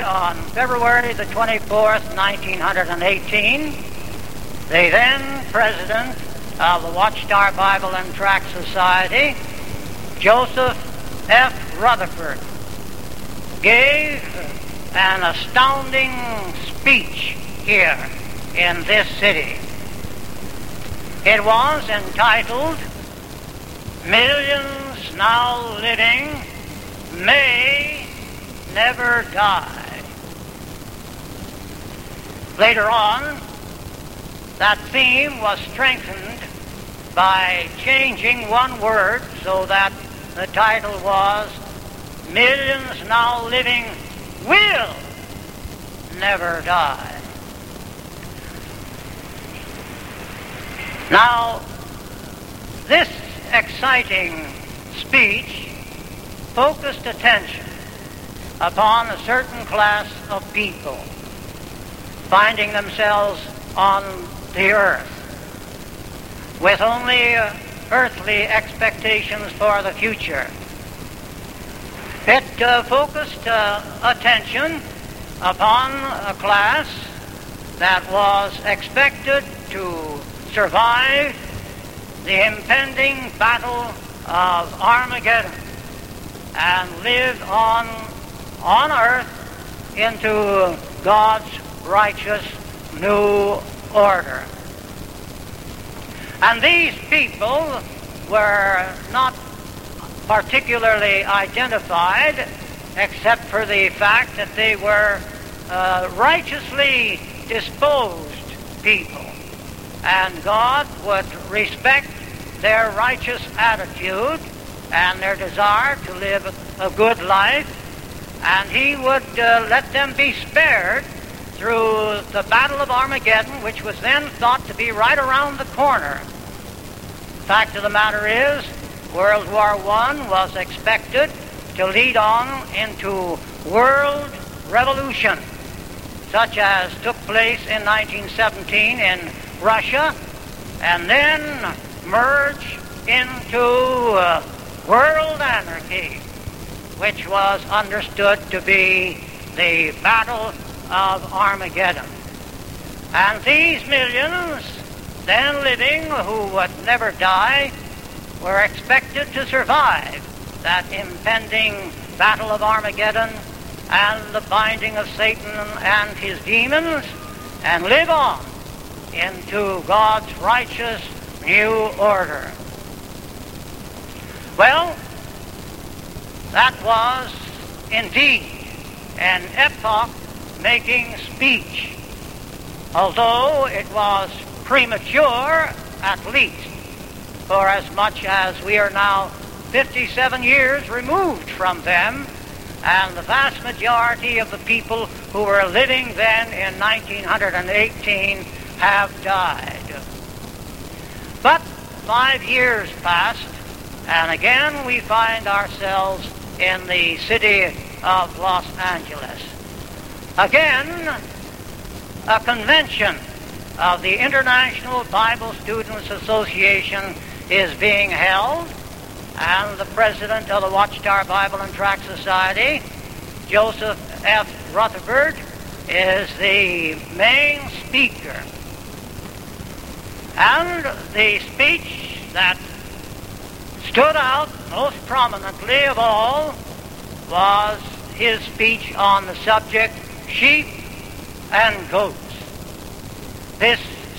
on February the 24th, 1918, the then president of the Watchtower Bible and Tract Society, Joseph F. Rutherford, gave an astounding speech here in this city. It was entitled, "Millions Now Living May Never Die." Later on, that theme was strengthened by changing one word so that the title was, "Millions Now Living Will Never Die." Now, this exciting speech focused attention upon a certain class of people finding themselves on the earth with only earthly expectations for the future. It focused attention upon a class that was expected to survive the impending battle of Armageddon and live on earth into God's righteous new order. And these people were not particularly identified except for the fact that they were righteously disposed people. And God would respect their righteous attitude and their desire to live a good life, and He would let them be spared through the Battle of Armageddon, which was then thought to be right around the corner. The fact of the matter is, World War I was expected to lead on into world revolution, such as took place in 1917 in Russia, and then merge into world anarchy, which was understood to be the Battle of Armageddon. And these millions then living who would never die were expected to survive that impending Battle of Armageddon and the binding of Satan and his demons, and live on into God's righteous new order. Well, that was indeed an epoch-making speech, although it was premature at least, for as much as we are now 57 years removed from them, and the vast majority of the people who were living then in 1918 have died. But 5 years passed, and again we find ourselves in the city of Los Angeles. Again, a convention of the International Bible Students Association is being held, and the president of the Watchtower Bible and Tract Society, Joseph F. Rutherford, is the main speaker. And the speech that stood out most prominently of all was his speech on the subject, sheep and goats. This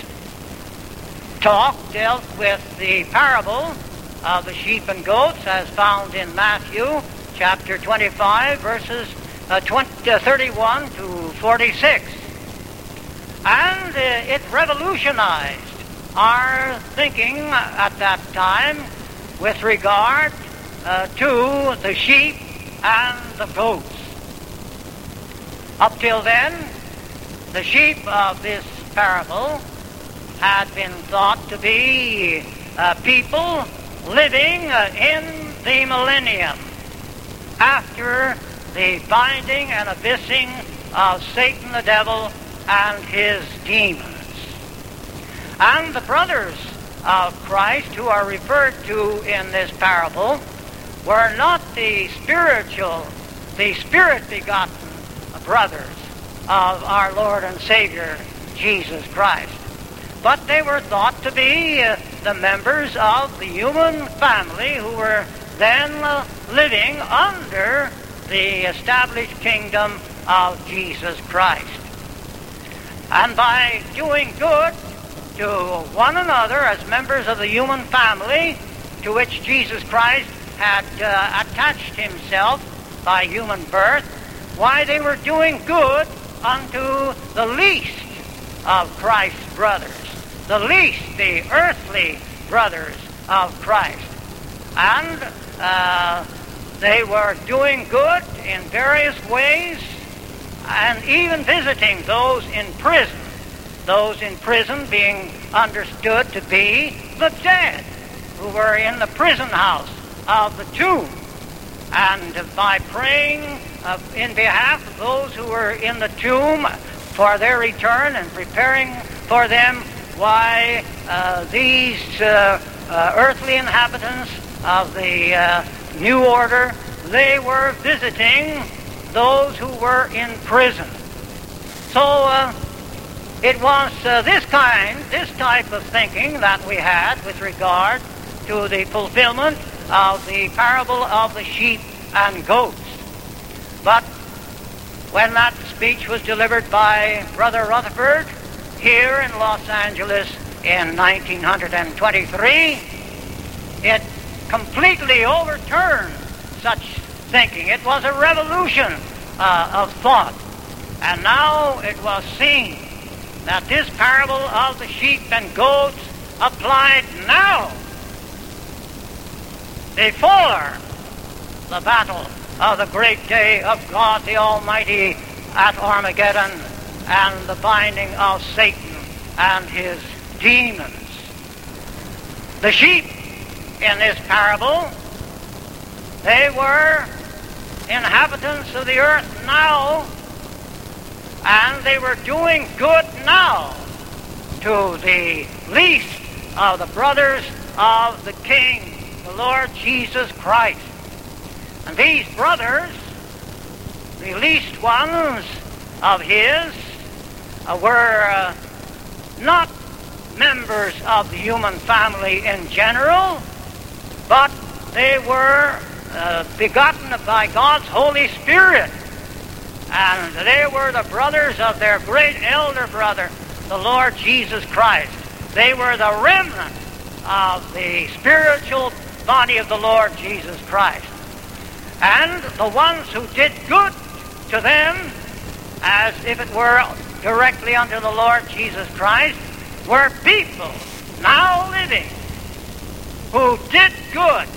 talk dealt with the parable of the sheep and goats as found in Matthew chapter 25, verses 31 to 46. And it revolutionized our thinking at that time with regard to the sheep and the goats. Up till then, the sheep of this parable had been thought to be people living in the millennium after the binding and abyssing of Satan the devil and his demons. And the brothers of Christ who are referred to in this parable were not the spirit-begotten brothers of our Lord and Savior, Jesus Christ. But they were thought to be the members of the human family who were then living under the established kingdom of Jesus Christ. And by doing good to one another as members of the human family to which Jesus Christ had attached himself by human birth, why, they were doing good unto the least of Christ's brothers, the least, the earthly brothers of Christ. And they were doing good in various ways, and even visiting those in prison being understood to be the dead who were in the prison house of the tomb. And by praying in behalf of those who were in the tomb for their return and preparing for them, why, these earthly inhabitants of the new order, they were visiting those who were in prison. So it was this type of thinking that we had with regard to the fulfillment of the parable of the sheep and goats. But when that speech was delivered by Brother Rutherford here in Los Angeles in 1923, it completely overturned such thinking. It was a revolution of thought. And now it was seen that this parable of the sheep and goats applied now, before the battle of the great day of God the Almighty at Armageddon and the binding of Satan and his demons. The sheep in this parable, they were inhabitants of the earth now, and they were doing good now to the least of the brothers of the King, the Lord Jesus Christ. And these brothers, the least ones of his, were not members of the human family in general, but they were begotten by God's Holy Spirit. And they were the brothers of their great elder brother, the Lord Jesus Christ. They were the remnant of the spiritual body of the Lord Jesus Christ. And the ones who did good to them, as if it were directly under the Lord Jesus Christ, were people now living who did good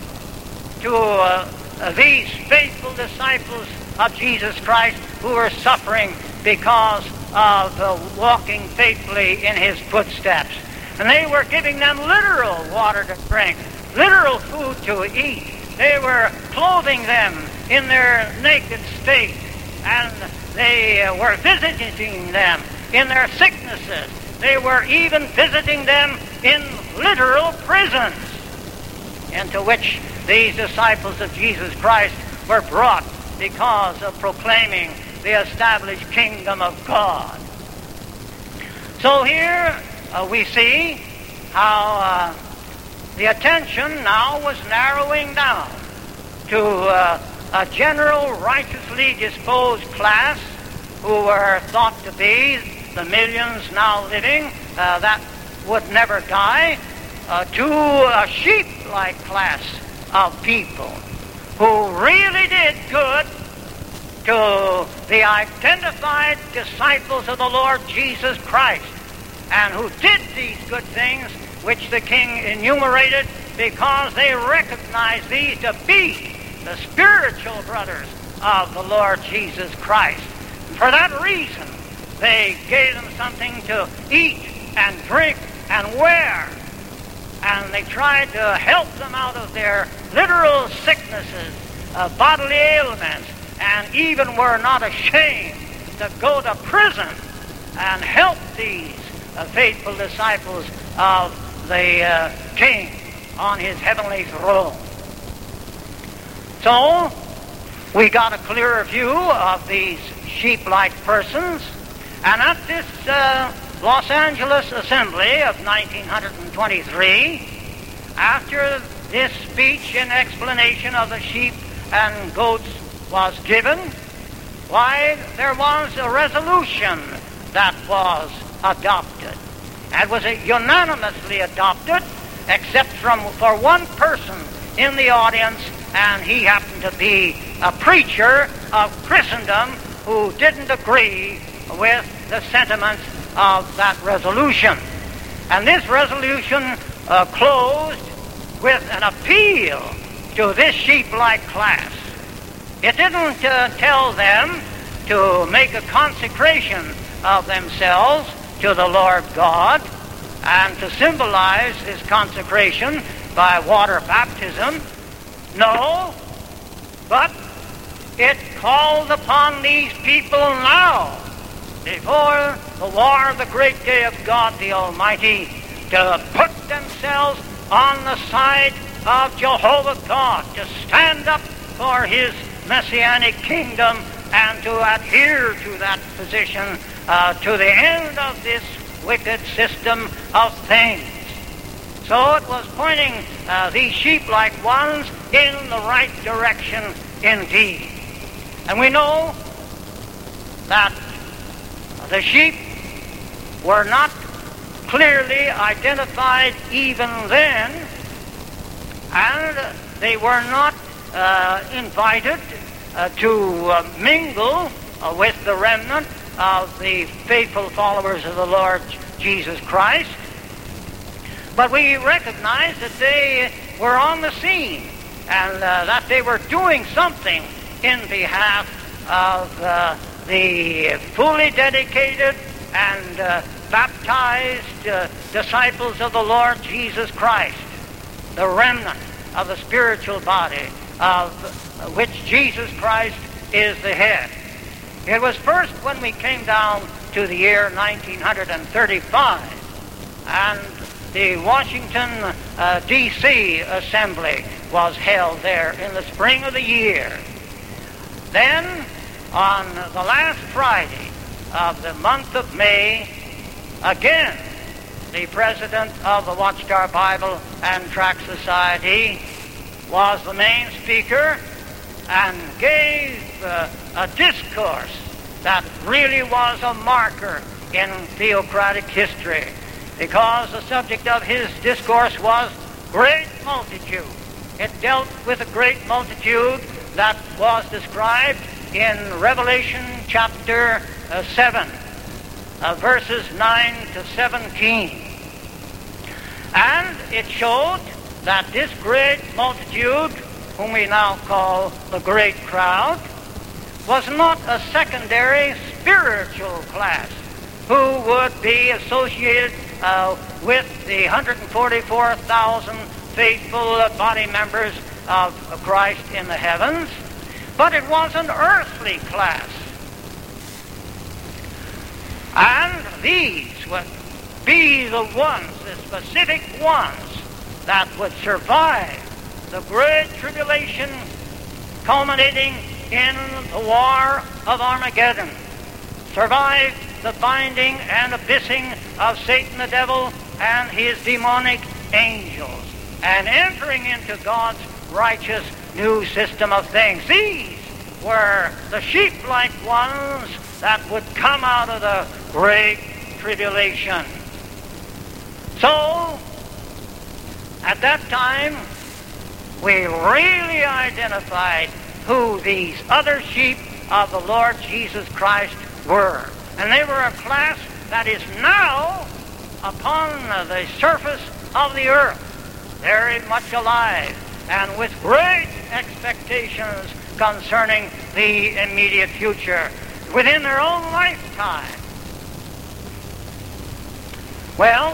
to these faithful disciples of Jesus Christ who were suffering because of walking faithfully in his footsteps. And they were giving them literal water to drink, literal food to eat. They were clothing them in their naked state, and they were visiting them in their sicknesses. They were even visiting them in literal prisons, into which these disciples of Jesus Christ were brought because of proclaiming the established kingdom of God. So here we see how the attention now was narrowing down to a general righteously disposed class who were thought to be the millions now living that would never die, to a sheep-like class of people who really did good to the identified disciples of the Lord Jesus Christ, and who did these good things which the king enumerated because they recognized these to be the spiritual brothers of the Lord Jesus Christ. And for that reason, they gave them something to eat and drink and wear, and they tried to help them out of their literal sicknesses, bodily ailments, and even were not ashamed to go to prison and help these faithful disciples of the King on his heavenly throne. So, we got a clearer view of these sheep-like persons. And at this Los Angeles Assembly of 1923, after this speech and explanation of the sheep and goats was given, why, there was a resolution that was adopted. It was unanimously adopted, except for one person in the audience, and he happened to be a preacher of Christendom who didn't agree with the sentiments of that resolution. And this resolution closed with an appeal to this sheep-like class. It didn't tell them to make a consecration of themselves to the Lord God and to symbolize His consecration by water baptism. No, but it called upon these people now, before the war of the great day of God the Almighty, to put themselves on the side of Jehovah God, to stand up for His Messianic kingdom and to adhere to that position to the end of this wicked system of things. So it was pointing these sheep-like ones in the right direction indeed. And we know that the sheep were not clearly identified even then, and they were not invited to mingle with the remnant of the faithful followers of the Lord Jesus Christ. But we recognize that they were on the scene and that they were doing something in behalf of the fully dedicated and baptized disciples of the Lord Jesus Christ, the remnant of the spiritual body of which Jesus Christ is the head. It was first when we came down to the year 1935 and the Washington, D.C. Assembly was held there in the spring of the year. Then, on the last Friday of the month of May, again, the president of the Watchtower Bible and Tract Society was the main speaker and gave a discourse that really was a marker in theocratic history, because the subject of his discourse was great multitude. It dealt with a great multitude that was described in Revelation chapter 7, verses 9 to 17. And it showed that this great multitude, whom we now call the great crowd, was not a secondary spiritual class who would be associated with the 144,000 faithful body members of Christ in the heavens, but it was an earthly class. And these would be the ones, the specific ones, that would survive the great tribulation culminating in the war of Armageddon, survive the binding and abyssing of Satan the devil and his demonic angels, and entering into God's righteous new system of things. These were the sheep-like ones that would come out of the great tribulation. So, at that time, we really identified who these other sheep of the Lord Jesus Christ were. And they were a class that is now upon the surface of the earth, very much alive, and with great expectations concerning the immediate future, within their own lifetime. Well,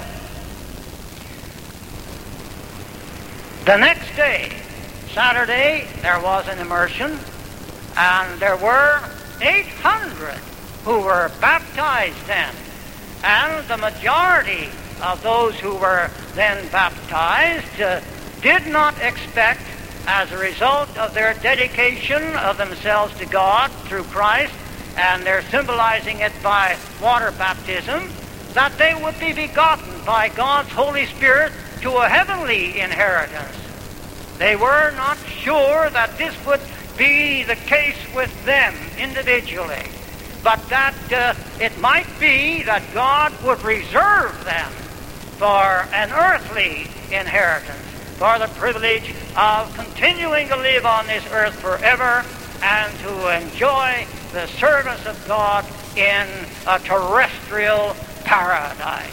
the next day, Saturday, there was an immersion, and there were 800 who were baptized then. And the majority of those who were then baptized did not expect, as a result of their dedication of themselves to God through Christ, and they're symbolizing it by water baptism, that they would be begotten by God's Holy Spirit to a heavenly inheritance. They were not sure that this would be the case with them individually, but that it might be that God would reserve them for an earthly inheritance, for the privilege of continuing to live on this earth forever and to enjoy the service of God in a terrestrial paradise.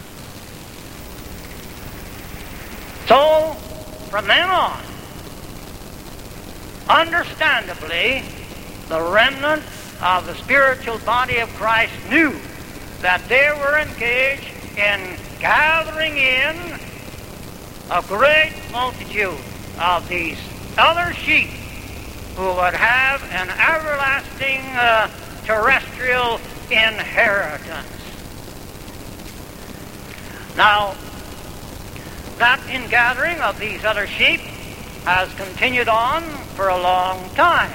So, from then on, understandably, the remnant of the spiritual body of Christ knew that they were engaged in gathering in a great multitude of these other sheep who would have an everlasting terrestrial inheritance. Now, that ingathering of these other sheep has continued on for a long time.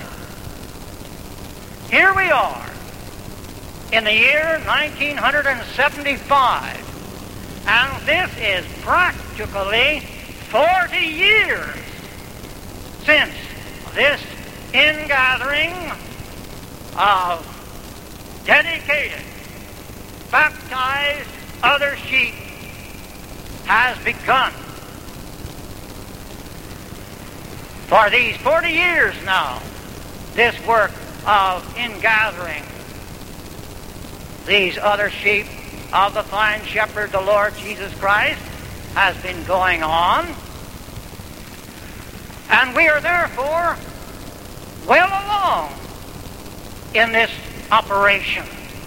Here we are in the year 1975, and this is practically 40 years since this ingathering of dedicated, baptized other sheep has begun. For these 40 years now, this work of ingathering these other sheep of the fine shepherd, the Lord Jesus Christ, has been going on. And we are therefore well along in this operation.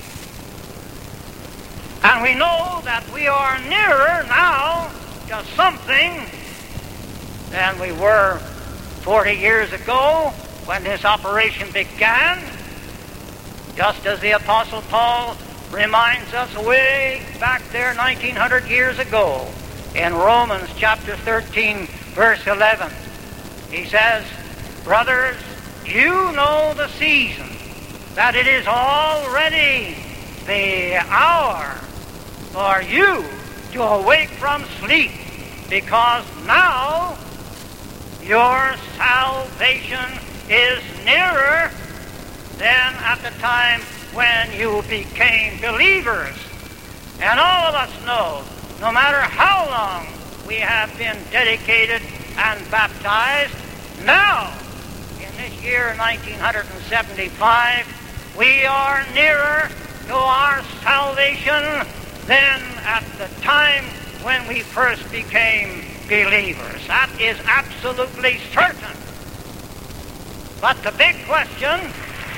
And we know that we are nearer now to something than we were 40 years ago when this operation began, just as the Apostle Paul reminds us way back there 1900 years ago in Romans chapter 13, verse 11. He says, "Brothers, you know the season, that it is already the hour for you to awake from sleep, because now your salvation is nearer than at the time when you became believers." And all of us know, no matter how long we have been dedicated and baptized, now, in this year 1975, we are nearer to our salvation than at the time when we first became believers. That is absolutely certain. But the big question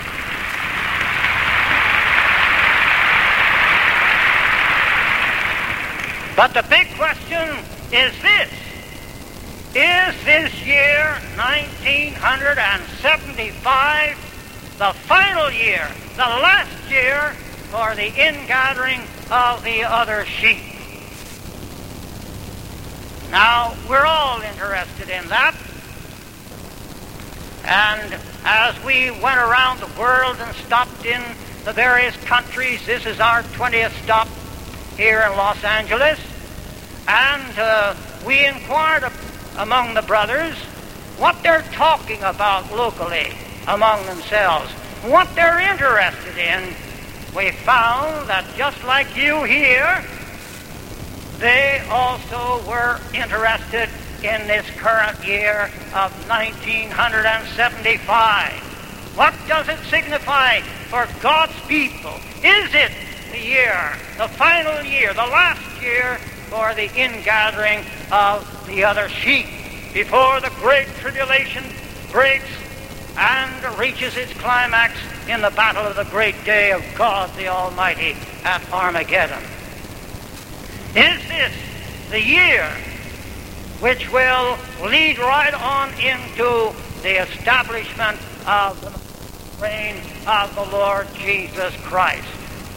is this: is this year 1975 the final year, the last year for the ingathering of the other sheep? Now, we're all interested in that. And as we went around the world and stopped in the various countries, this is our 20th stop here in Los Angeles, and we inquired among the brothers what they're talking about locally among themselves, what they're interested in. We found that just like you here, they also were interested in this current year of 1975. What does it signify for God's people? Is it the year, the final year, the last year for the ingathering of the other sheep before the great tribulation breaks and reaches its climax in the battle of the great day of God the Almighty at Armageddon? Is this the year which will lead right on into the establishment of the reign of the Lord Jesus Christ?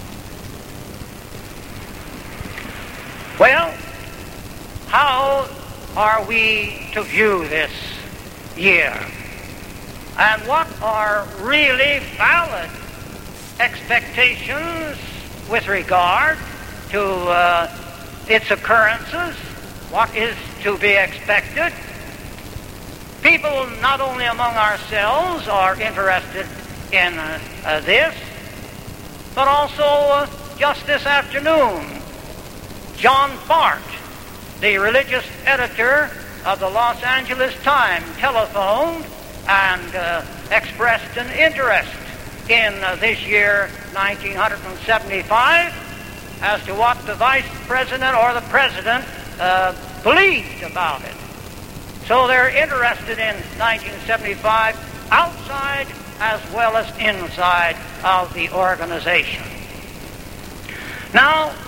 Well, how are we to view this year? And what are really valid expectations with regard to its occurrences, what is to be expected. People not only among ourselves are interested in this, but also just this afternoon, John Bart, the religious editor of the Los Angeles Times, telephoned and expressed an interest in this year 1975 as to what the vice president or the president believed about it. So they're interested in 1975 outside as well as inside of the organization. Now,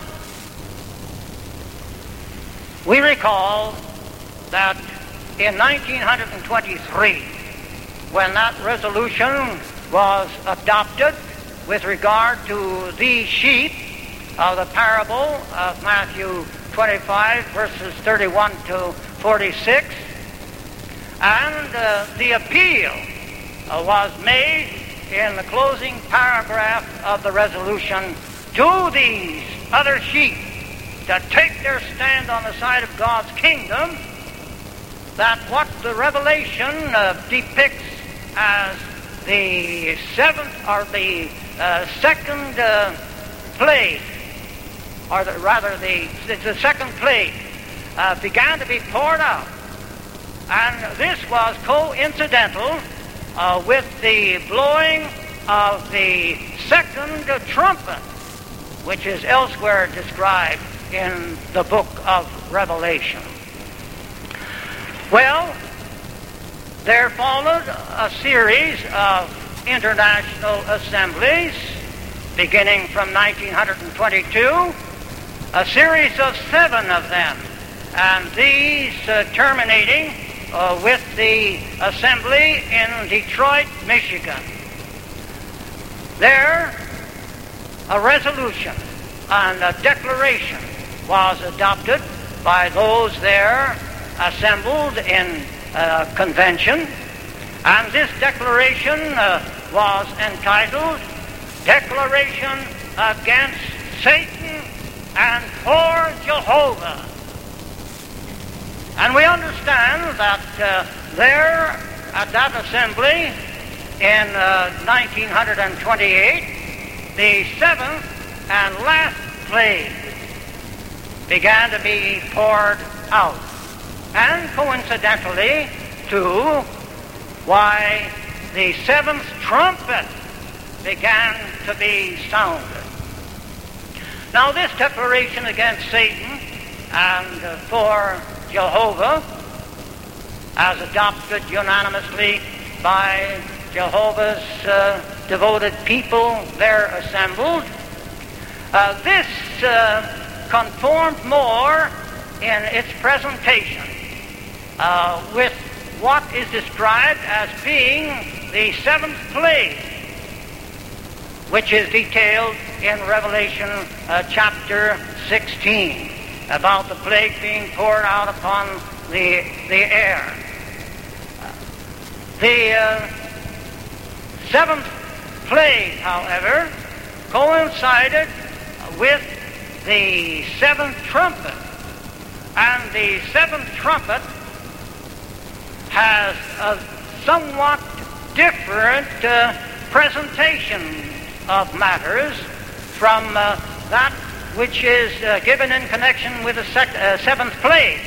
we recall that in 1923, when that resolution was adopted with regard to the sheep of the parable of Matthew 25, verses 31 to 46, and the appeal was made in the closing paragraph of the resolution to these other sheep to take their stand on the side of God's kingdom, that what the Revelation depicts as the seventh or the second plague, or the second plague, began to be poured out. And this was coincidental with the blowing of the second trumpet, which is elsewhere described in the book of Revelation. Well, there followed a series of international assemblies, beginning from 1922, a series of 7 of them, and these terminating with the assembly in Detroit, Michigan. There, a resolution and a declaration was adopted by those there assembled in convention, and this declaration was entitled Declaration Against Satan and for Jehovah. And we understand that there at that assembly in 1928, the 7th and last plague began to be poured out. And coincidentally, too, why the 7th trumpet began to be sounded. Now, this declaration against Satan and for Jehovah, as adopted unanimously by Jehovah's devoted people there assembled, this conformed more in its presentation with what is described as being the 7th plague, which is detailed in Revelation chapter 16, about the plague being poured out upon the air. The 7th plague, however, coincided with the 7th trumpet, and the 7th trumpet has a somewhat different presentation of matters from that which is given in connection with the 7th plague.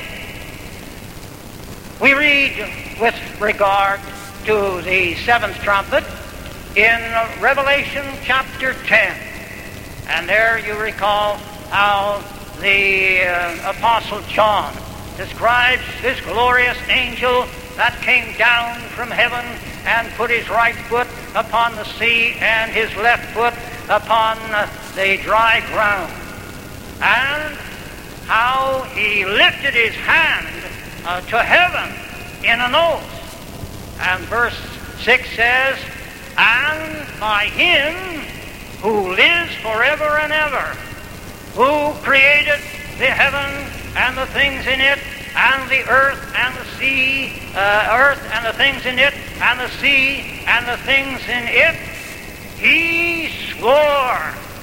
We read with regard to the 7th trumpet in Revelation chapter 10. And there you recall how the Apostle John describes this glorious angel that came down from heaven and put his right foot upon the sea and his left foot upon the dry ground, and how he lifted his hand to heaven in an oath. And verse 6 says, "And by him who lives forever and ever, who created the heaven and the things in it, and the earth and the sea, earth and the things in it, and the sea and the things in it, he war.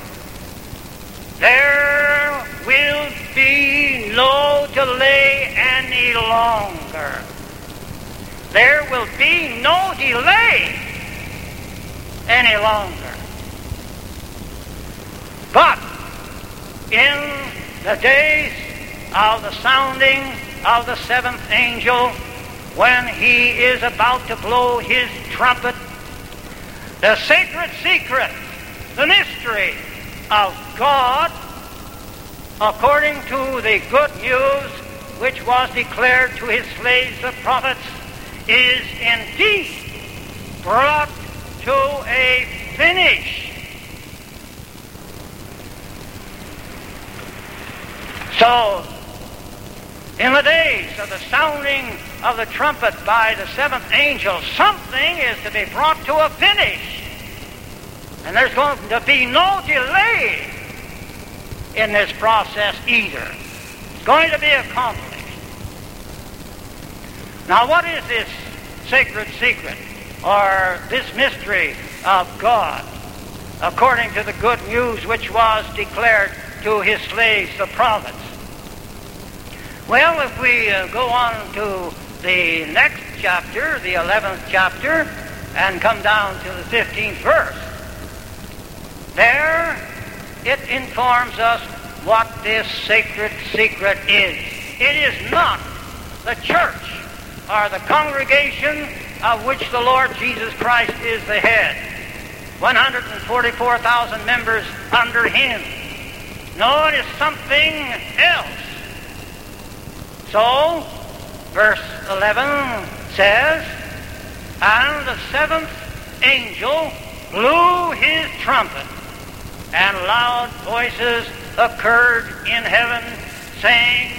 There will be no delay any longer. There will be no delay any longer. But in the days of the sounding of the seventh angel, when he is about to blow his trumpet, the sacred secret, the mystery of God, according to the good news which was declared to his slaves the prophets, is indeed brought to a finish. So, in the days of the sounding of the trumpet by the seventh angel, something is to be brought to a finish. And there's going to be no delay in this process either. It's going to be accomplished. Now, what is this sacred secret, or this mystery of God, according to the good news which was declared to his slaves, the prophets? Well, if we go on to the next chapter, the 11th chapter, and come down to the 15th verse, there it informs us what this sacred secret is. It is not the church or the congregation of which the Lord Jesus Christ is the head. 144,000 members under him. No, it is something else. So, verse 11 says, "And the seventh angel blew his trumpet, and loud voices occurred in heaven, saying,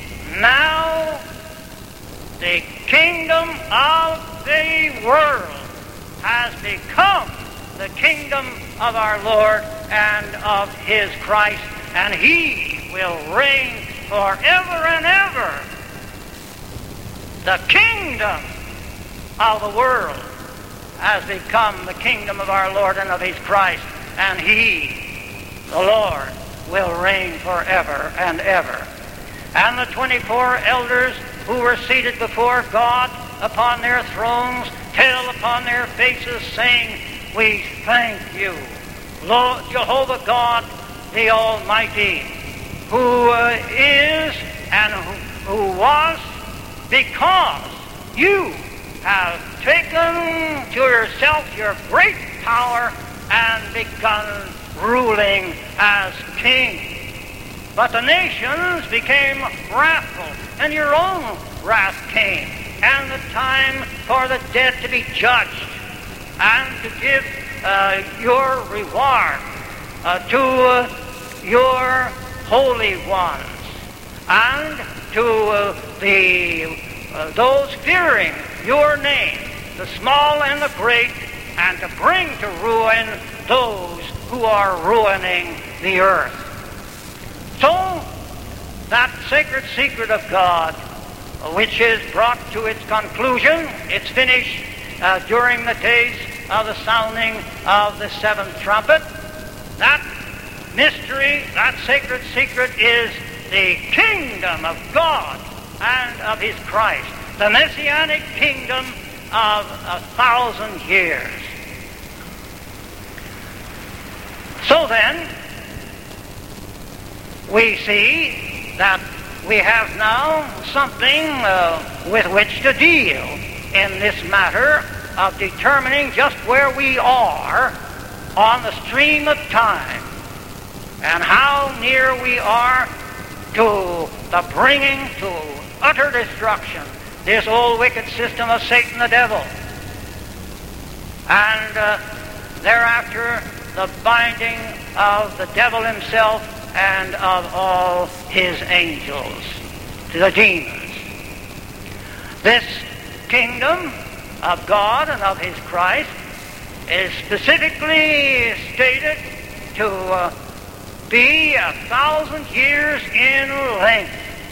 Now the kingdom of the world has become the kingdom of our Lord and of his Christ, and he will reign forever and ever." The kingdom of the world has become the kingdom of our Lord and of his Christ, and he, the Lord, will reign forever and ever. And the 24 elders who were seated before God upon their thrones fell upon their faces, saying, "We thank you, Lord Jehovah God, the Almighty, who is and who was, because you have taken to yourself your great power and begun ruling as king. But the nations became wrathful, and your own wrath came, and the time for the dead to be judged, and to give your reward to your holy ones, and to those fearing your name, the small and the great, and to bring to ruin those who are ruining the earth." So, that sacred secret of God, which is brought to its conclusion, its finish, during the days of the sounding of the seventh trumpet, that mystery, that sacred secret, is the kingdom of God and of his Christ, the messianic kingdom of 1,000 years. So then, we see that we have now something with which to deal in this matter of determining just where we are on the stream of time and how near we are to the bringing to utter destruction this old wicked system of Satan the devil, and thereafter the binding of the devil himself and of all his angels, to the demons. This kingdom of God and of his Christ is specifically stated to be 1,000 years in length.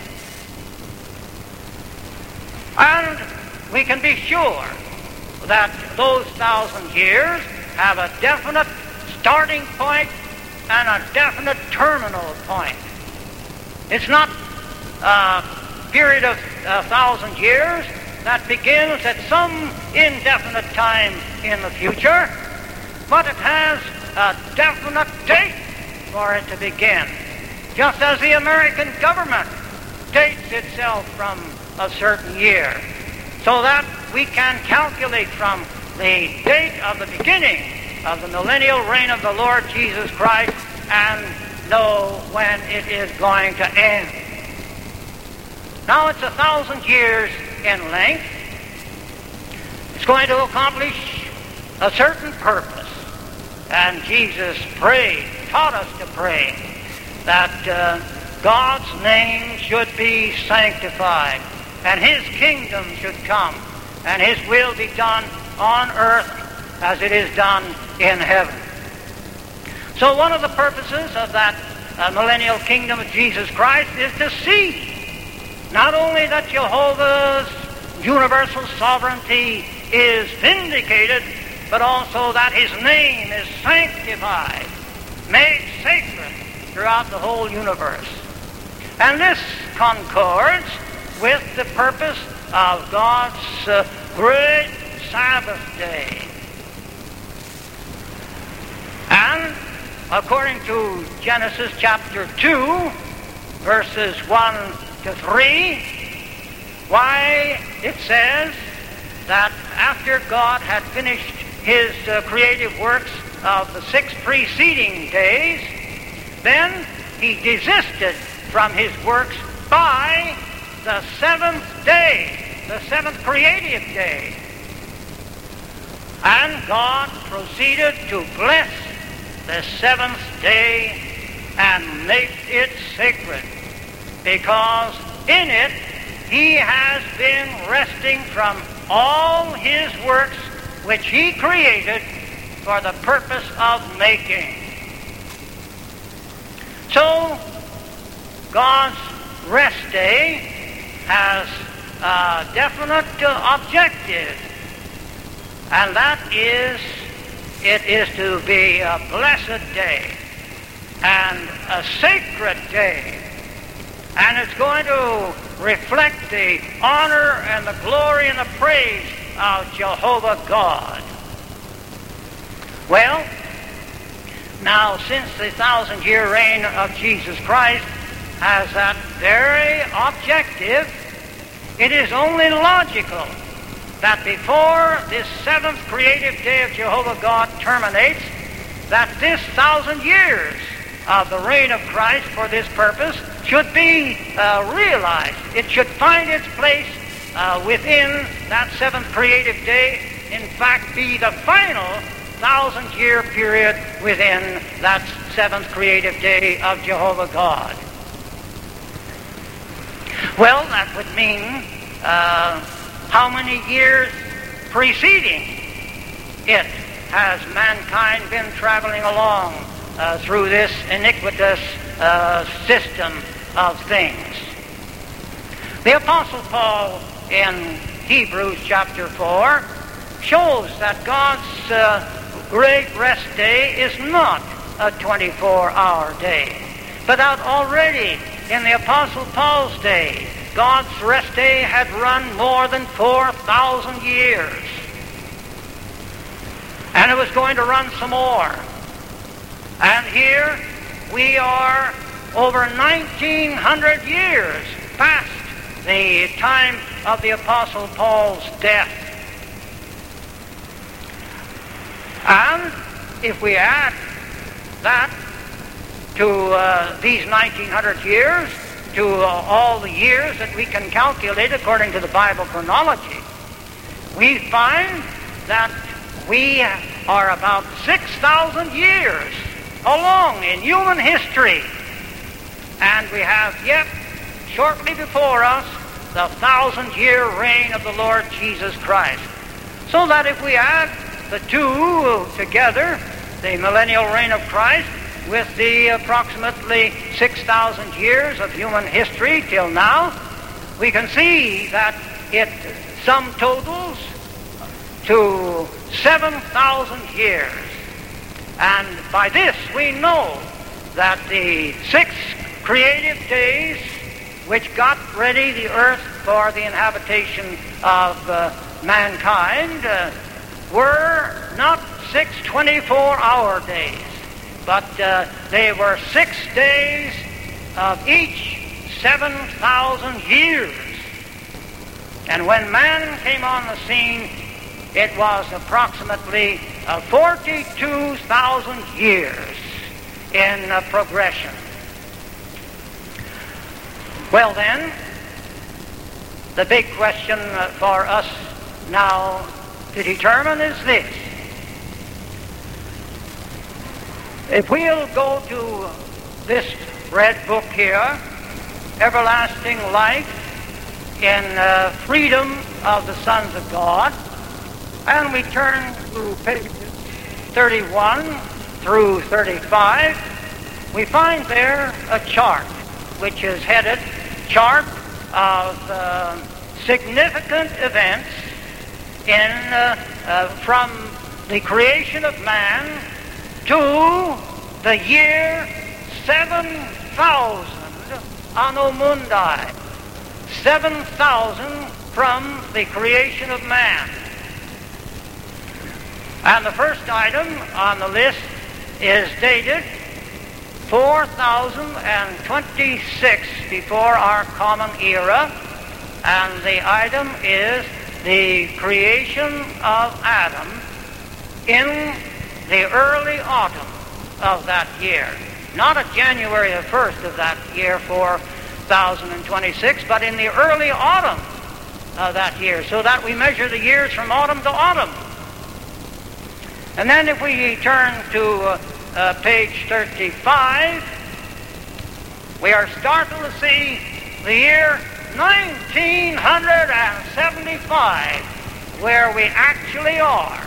And we can be sure that those 1,000 years have a definite starting point and a definite terminal point. It's not a period of 1,000 years that begins at some indefinite time in the future, but it has a definite date for it to begin, just as the American government dates itself from a certain year, so that we can calculate from the date of the beginning of the millennial reign of the Lord Jesus Christ and know when it is going to end. Now it's 1,000 years in length. It's going to accomplish a certain purpose. And Jesus prayed, taught us to pray, that God's name should be sanctified, and His kingdom should come, and His will be done on earth as it is done in heaven. So one of the purposes of that millennial kingdom of Jesus Christ is to see not only that Jehovah's universal sovereignty is vindicated, but also that His name is sanctified, made sacred throughout the whole universe. And this concords with the purpose of God's great Sabbath day. And according to Genesis chapter 2, verses 1 to 3, why it says that after God had finished His creative works of the 6 preceding days, then He desisted from His works by the 7th day, the 7th creative day. And God proceeded to bless the 7th day and make it sacred, because in it He has been resting from all His works which He created for the purpose of making. So, God's rest day has a definite objective, and that is, it is to be a blessed day and a sacred day, and it's going to reflect the honor and the glory and the praise of Jehovah God. Well, now since the 1,000-year reign of Jesus Christ has that very objective, it is only logical that before this 7th creative day of Jehovah God terminates, that this 1,000 years of the reign of Christ for this purpose should be realized. It should find its place within that 7th creative day, in fact be the final 1,000-year period within that 7th creative day of Jehovah God. Well, that would mean how many years preceding it has mankind been traveling along through this iniquitous system of things. The Apostle Paul in Hebrews chapter 4 shows that God's great rest day is not a 24-hour day, but that already in the Apostle Paul's day, God's rest day had run more than 4,000 years. And it was going to run some more. And here we are over 1,900 years past the time of the Apostle Paul's death. And if we add that to these 1,900 years, to all the years that we can calculate according to the Bible chronology, we find that we are about 6,000 years along in human history, and we have yet shortly before us the 1,000-year reign of the Lord Jesus Christ. So that if we add the two together, the millennial reign of Christ with the approximately 6,000 years of human history till now, we can see that it sum totals to 7,000 years. And by this we know that the 6 creative days which got ready the earth for the inhabitation of mankind were not 6 24-hour days, but they were 6 days of each 7,000 years. And when man came on the scene, it was approximately 42,000 years in progression. Well then, the big question for us now to determine is this. If we'll go to this red book here, Everlasting Life in Freedom of the Sons of God, and we turn to pages 31 through 35, we find there a chart which is headed Chart of Significant Events from the creation of man to the year 7,000 Anno Mundi. 7,000 from the creation of man. And the first item on the list is dated 4026 before our common era, and the item is the creation of Adam in the early autumn of that year. Not a January the 1st of that year, 4026, but in the early autumn of that year, so that we measure the years from autumn to autumn. And then if we turn to page 35, we are starting to see the year 1975, where we actually are.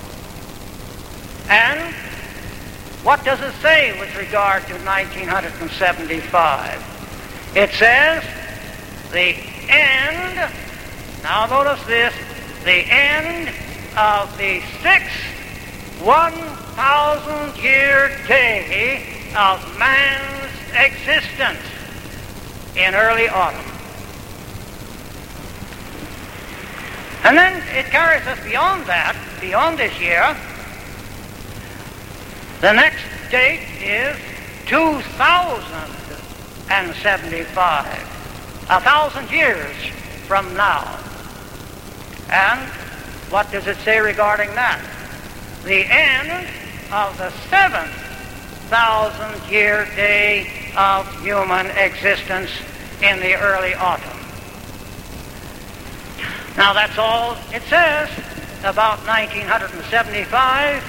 And what does it say with regard to 1975? It says the end, now notice this, the end of the 6th 1,000-year day of man's existence in early autumn. And then it carries us beyond that, beyond this year. The next date is 2075, 1,000 years from now. And what does it say regarding that? The end of the 7,000-year day of human existence in the early autumn. Now that's all it says about 1975.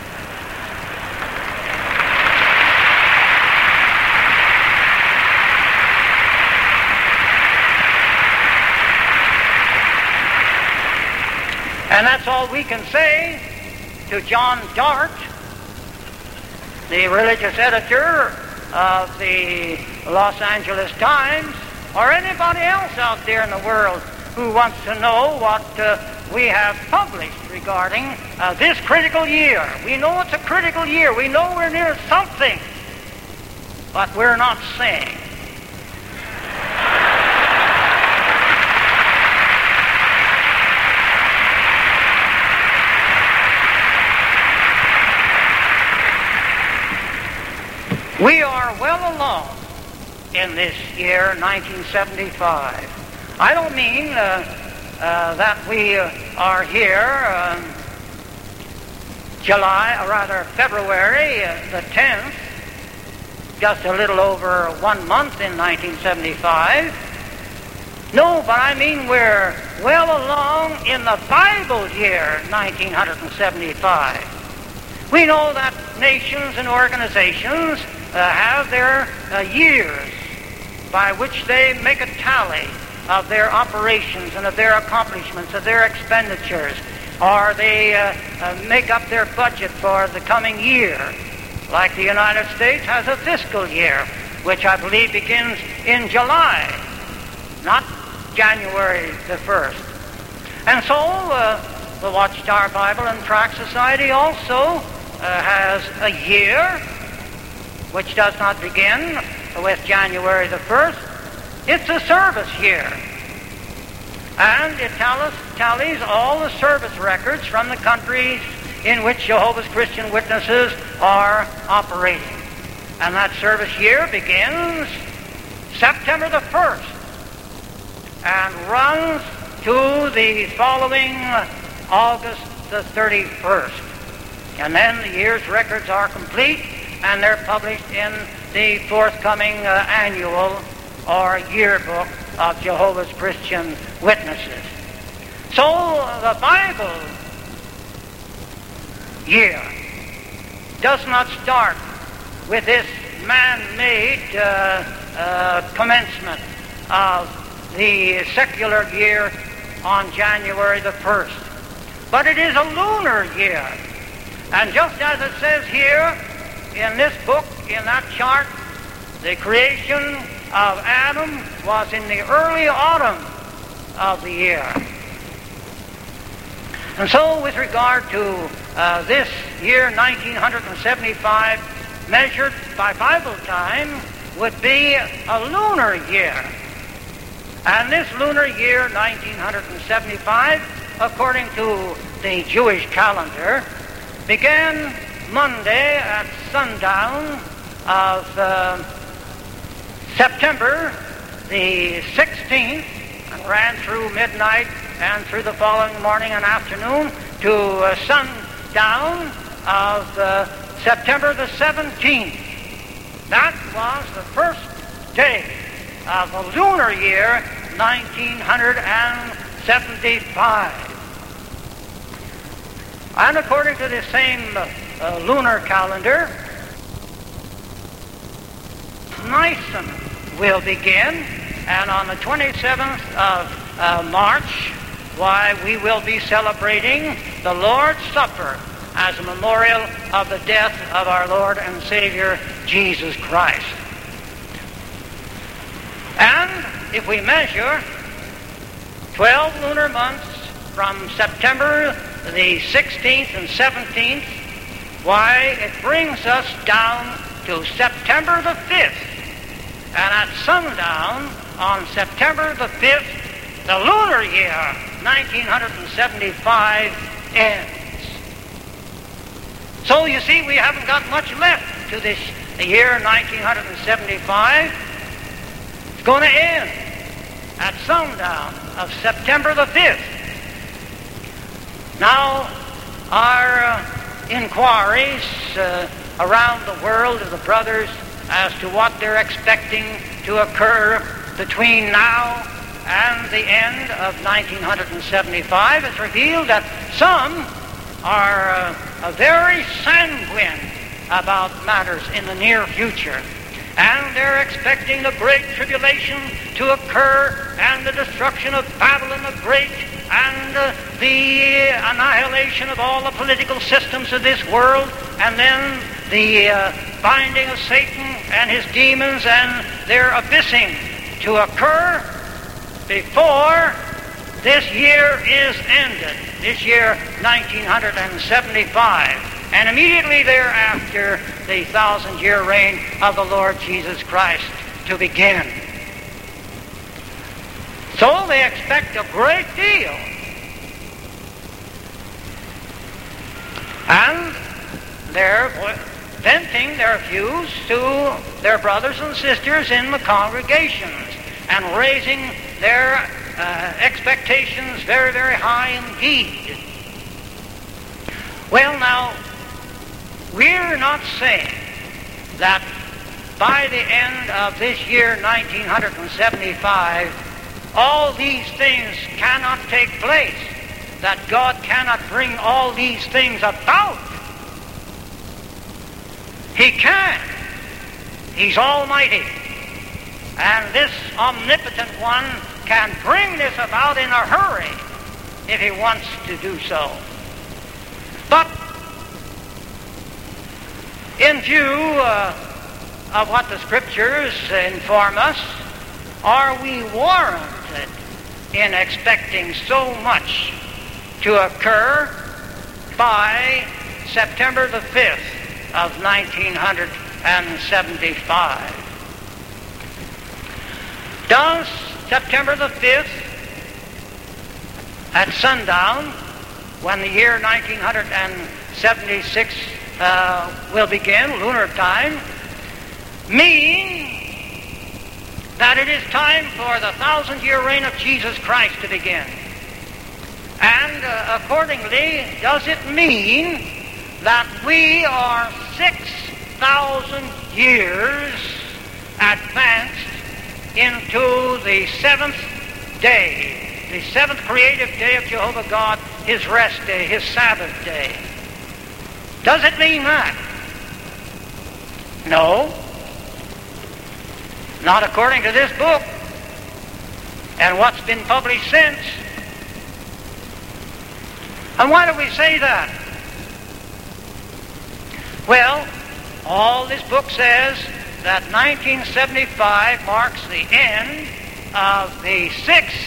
And that's all we can say to John Dart, the religious editor of the Los Angeles Times, or anybody else out there in the world who wants to know what we have published regarding this critical year. We know it's a critical year. We know we're near something, but we're not saying. We are well along in this year, 1975. I don't mean that we are here February the 10th, just a little over 1 month in 1975. No, but I mean we're well along in the Bible year, 1975. We know that nations and organizations have their years by which they make a tally of their operations and of their accomplishments, of their expenditures, or they make up their budget for the coming year. Like the United States has a fiscal year, which I believe begins in July, not January the 1st. And so the Watchtower Bible and Tract Society also has a year, which does not begin with January the 1st. It's a service year. And it tallies all the service records from the countries in which Jehovah's Christian Witnesses are operating. And that service year begins September the 1st and runs to the following August the 31st. And then the year's records are complete, and they're published in the forthcoming annual or yearbook of Jehovah's Christian Witnesses. So the Bible year does not start with this man-made commencement of the secular year on January the 1st. But it is a lunar year. And just as it says here in this book, in that chart, the creation of Adam was in the early autumn of the year. And so with regard to this year 1975, measured by Bible time, would be a lunar year. And this lunar year 1975, according to the Jewish calendar, began Monday at sundown of September the 16th and ran through midnight and through the following morning and afternoon to sundown of September the 17th. That was the first day of the lunar year 1975. And according to the same lunar calendar, Nisan will begin, and on the 27th of March, we will be celebrating the Lord's Supper as a memorial of the death of our Lord and Savior, Jesus Christ. And if we measure 12 lunar months from September the 16th and 17th, it brings us down to September the 5th. And at sundown on September the 5th, the lunar year 1975 ends. So you see, we haven't got much left to this year 1975. It's going to end at sundown of September the 5th. Now, our inquiries around the world of the brothers as to what they're expecting to occur between now and the end of 1975 has revealed that some are very sanguine about matters in the near future. And they're expecting the great tribulation to occur and the destruction of Babylon the Great and the annihilation of all the political systems of this world, and then the binding of Satan and his demons and their abyssing to occur before this year is ended, this year 1975. And immediately thereafter, the 1,000-year reign of the Lord Jesus Christ to begin. So they expect a great deal. And they're venting their views to their brothers and sisters in the congregations and raising their expectations very, very high indeed. Well, now, we're not saying that by the end of this year 1975, all these things cannot take place, that God cannot bring all these things about. He can. He's almighty. And this omnipotent one can bring this about in a hurry if he wants to do so. But in view of what the Scriptures inform us, are we warranted in expecting so much to occur by September the 5th of 1975. Does September the 5th at sundown, when the year 1976 will begin, lunar time, mean that it is time for the 1,000-year reign of Jesus Christ to begin? And accordingly, does it mean that we are 6,000 years advanced into the seventh day, the seventh creative day of Jehovah God, his rest day, his Sabbath day? Does it mean that? No. Not according to this book and what's been published since. And why do we say that? Well, all this book says that 1975 marks the end of the sixth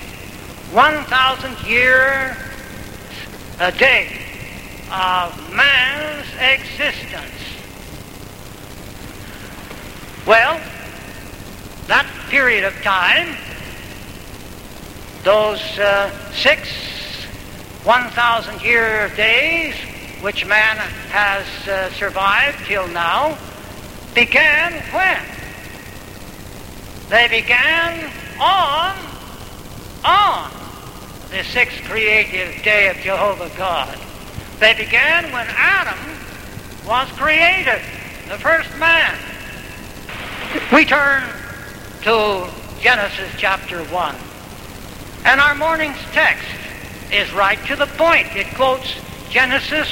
1,000-year day of man's existence. Well, that period of time, those 6 1,000-year days which man has survived till now, began when? They began on the sixth creative day of Jehovah God. They began when Adam was created, the first man. We turn to Genesis chapter 1. And our morning's text is right to the point. It quotes Genesis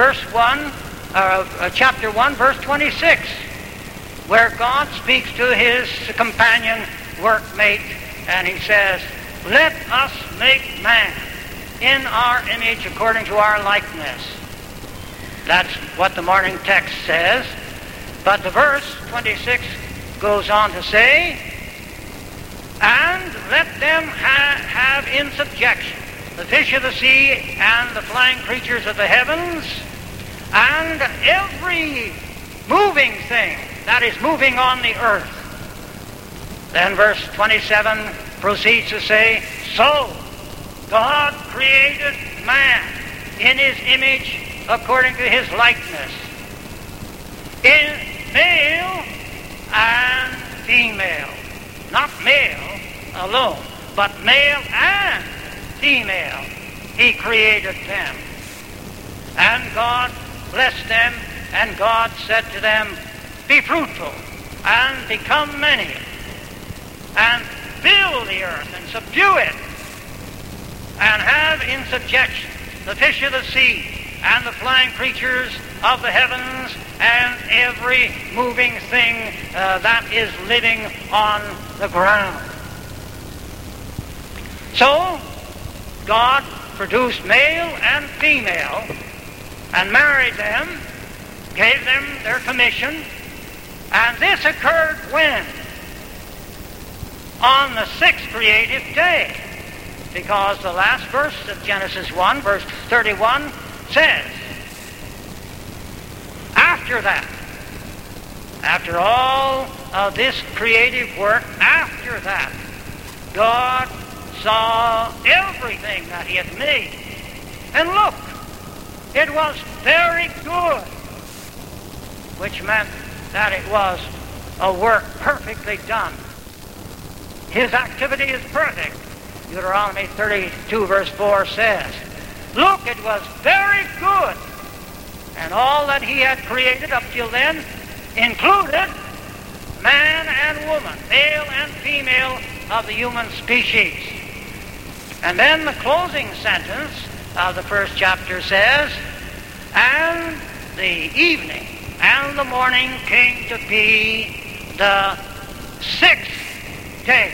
chapter 1, verse 26, where God speaks to his companion workmate, and he says, "Let us make man in our image according to our likeness." That's what the morning text says. But the verse 26 goes on to say, "And let them have in subjection the fish of the sea and the flying creatures of the heavens, and every moving thing that is moving on the earth." Then verse 27 proceeds to say, "So God created man in his image according to his likeness. In male and female." Not male alone, but male and female, he created them. And God blessed them, and God said to them, "Be fruitful, and become many, and fill the earth, and subdue it, and have in subjection the fish of the sea, and the flying creatures of the heavens, and every moving thing that is living on the ground." So, God produced male and female, and married them, gave them their commission, and this occurred when? On the sixth creative day, because the last verse of Genesis 1, verse 31, says, after that, after all of this creative work, after that, God saw everything that he had made, and look, it was very good, which meant that it was a work perfectly done. His activity is perfect. Deuteronomy 32 verse 4 says, "Look, it was very good." And all that he had created up till then included man and woman, male and female of the human species. And then the closing sentence of the first chapter says, "And the evening and the morning came to be the sixth day."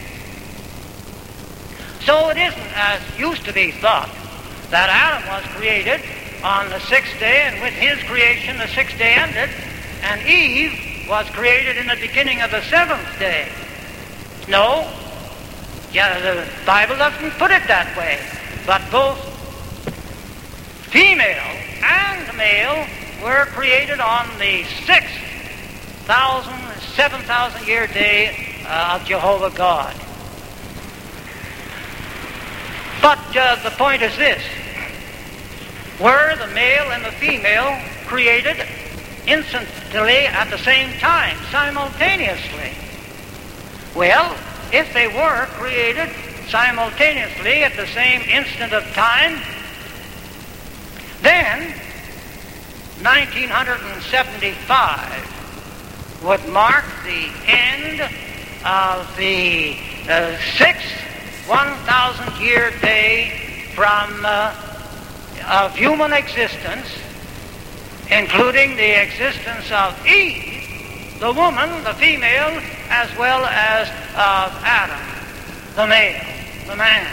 So it isn't as used to be thought that Adam was created on the sixth day, and with his creation the sixth day ended, and Eve was created in the beginning of the seventh day. No, the Bible doesn't put it that way. But both female and male were created on the 7,000-year day of Jehovah God. But the point is this: were the male and the female created instantly at the same time, simultaneously? Well, if they were created simultaneously at the same instant of time, then 1975 would mark the end of the sixth 1,000-year day of human existence, including the existence of Eve, the woman, the female, as well as of Adam, the male, the man.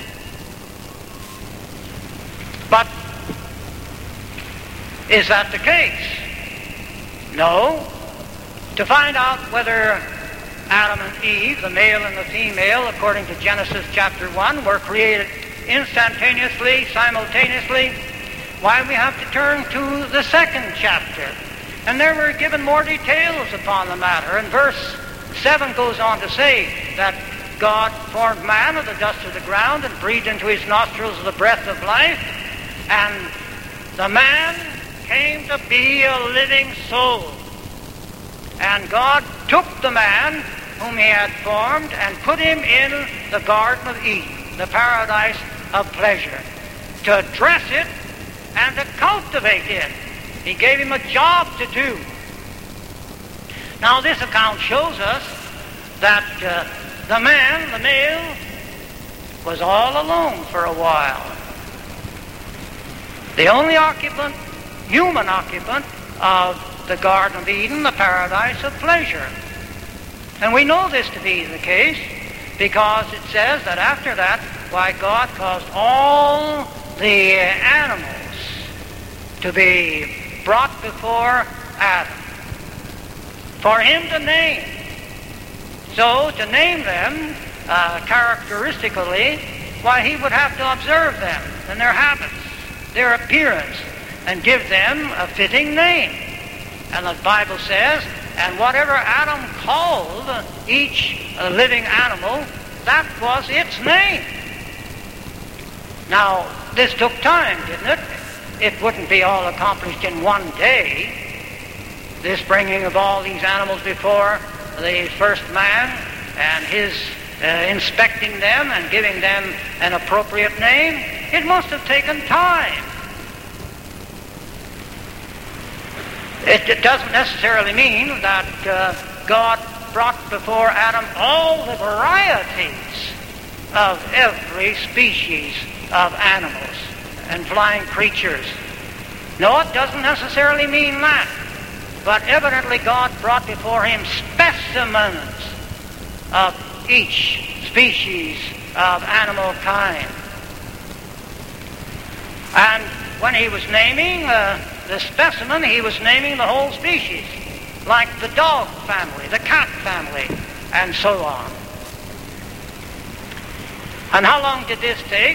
But is that the case? No. To find out whether Adam and Eve, the male and the female, according to Genesis chapter 1, were created instantaneously, simultaneously, why, we have to turn to the second chapter. And there we're given more details upon the matter. And verse 7 goes on to say that God formed man of the dust of the ground and breathed into his nostrils the breath of life, and the man came to be a living soul. And God took the man whom he had formed and put him in the Garden of Eden, the paradise of pleasure, to dress it and to cultivate it. He gave him a job to do. Now, this account shows us that the man, the male, was all alone for a while. The only occupant, human occupant, of the Garden of Eden, the paradise of pleasure. And we know this to be the case because it says that after that, why, God caused all the animals to be brought before Adam for him to name. So, to name them characteristically, why, he would have to observe them and their habits, their appearance, and give them a fitting name. And the Bible says, and whatever Adam called each living animal, that was its name. Now, this took time, didn't it? It wouldn't be all accomplished in one day, this bringing of all these animals before the first man and his inspecting them and giving them an appropriate name. It must have taken time. It doesn't necessarily mean that God brought before Adam all the varieties of every species of animals and flying creatures. No, it doesn't necessarily mean that. But evidently God brought before him specimens of each species of animal kind. And when he was naming the specimen, he was naming the whole species, like the dog family, the cat family, and so on. And how long did this take?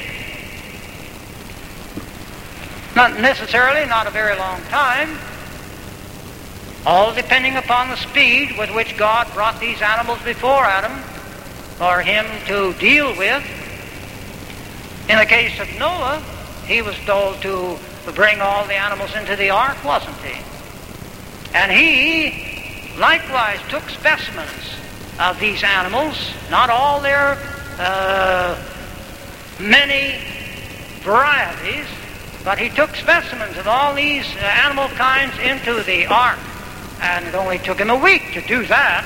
Not necessarily, not a very long time, all depending upon the speed with which God brought these animals before Adam for him to deal with. In the case of Noah, he was told to bring all the animals into the ark, wasn't he? And he likewise took specimens of these animals, not all their many varieties, but he took specimens of all these animal kinds into the ark. And it only took him a week to do that.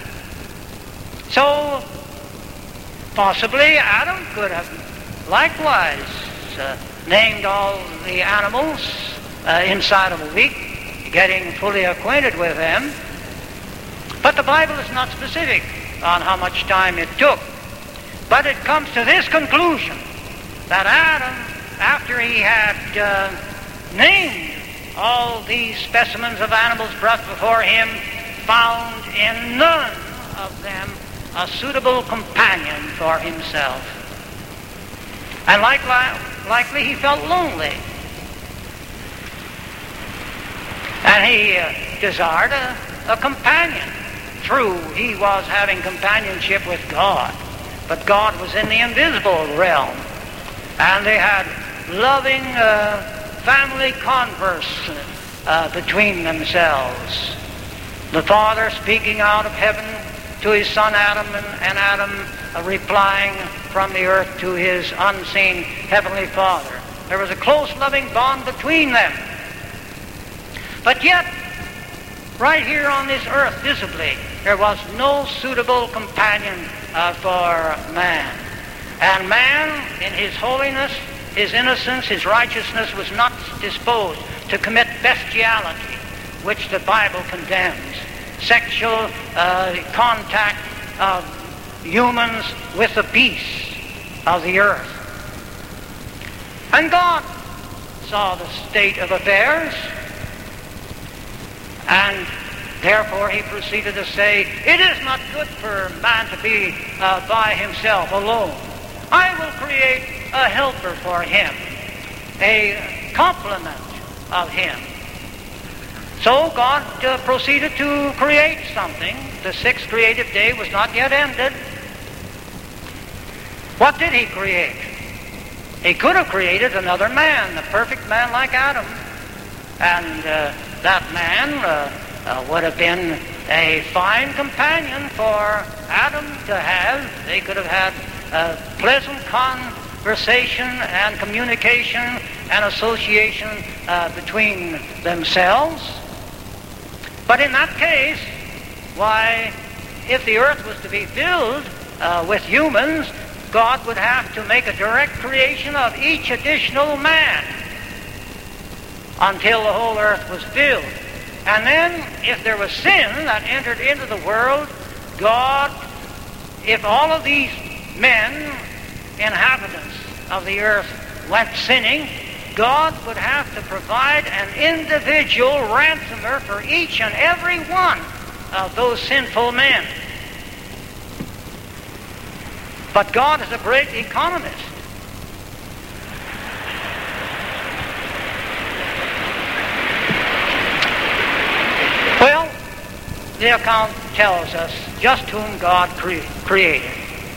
So, possibly Adam could have likewise named all the animals inside of a week, getting fully acquainted with them. But the Bible is not specific on how much time it took. But it comes to this conclusion, that Adam, after he had named all these specimens of animals brought before him, found in none of them a suitable companion for himself. And likely he felt lonely. And he desired a companion. True, he was having companionship with God, but God was in the invisible realm. And they had loving family converse between themselves. The Father speaking out of heaven to his son Adam, and Adam replying from the earth to his unseen heavenly Father. There was a close loving bond between them. But yet, right here on this earth, visibly, there was no suitable companion for man. And man, in his holiness, his innocence, his righteousness, was not disposed to commit bestiality, which the Bible condemns. Sexual contact of humans with the beasts of the earth. And God saw the state of affairs, and therefore he proceeded to say, it is not good for man to be by himself alone. I will create a helper for him, a complement of him. So God proceeded to create something. The sixth creative day was not yet ended. What did he create? He could have created another man, a perfect man like Adam. And that man would have been a fine companion for Adam to have. They could have had pleasant conversation and communication and association between themselves. But in that case, why, if the earth was to be filled with humans, God would have to make a direct creation of each additional man until the whole earth was filled. And then, if there was sin that entered into the world, God, if all of these men, inhabitants of the earth, went sinning, God would have to provide an individual ransomer for each and every one of those sinful men. But God is a great economist. Well, the account tells us just whom God created.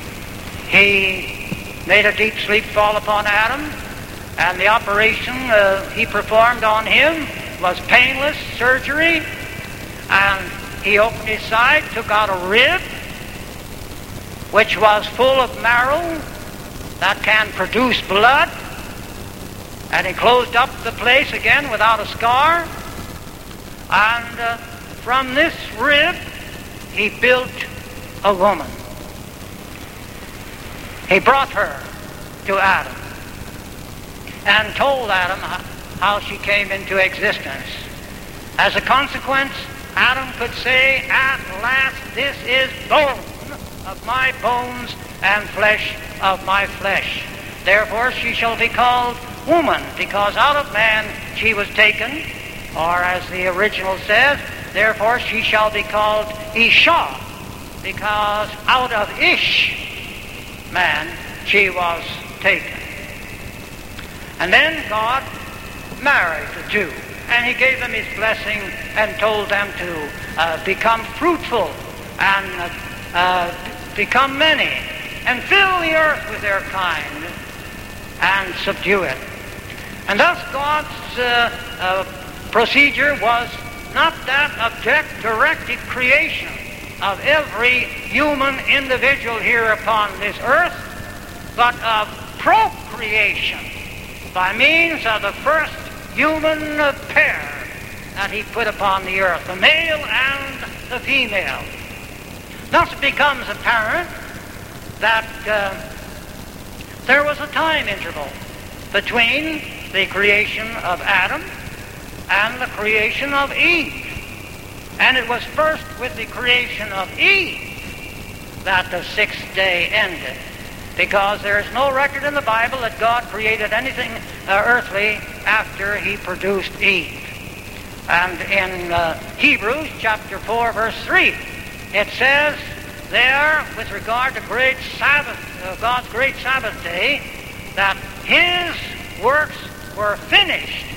He made a deep sleep fall upon Adam, and the operation he performed on him was painless surgery, and he opened his side, took out a rib, which was full of marrow that can produce blood, and he closed up the place again without a scar, and from this rib he built a woman. He brought her to Adam and told Adam how she came into existence. As a consequence, Adam could say, at last, this is bone of my bones and flesh of my flesh. Therefore she shall be called woman, because out of man she was taken. Or as the original says, therefore she shall be called Isha, because out of Ish, man, she was taken. And then God married the two, and he gave them his blessing and told them to become fruitful and become many, and fill the earth with their kind and subdue it. And thus God's procedure was not that of directed creation of every human individual here upon this earth, but of procreation by means of the first human pair that he put upon the earth, the male and the female. Thus it becomes apparent that there was a time interval between the creation of Adam and the creation of Eve. And it was first with the creation of Eve that the sixth day ended, because there is no record in the Bible that God created anything earthly after he produced Eve. And in Hebrews chapter 4, verse 3, it says there, with regard to great Sabbath, God's great Sabbath day, that his works were finished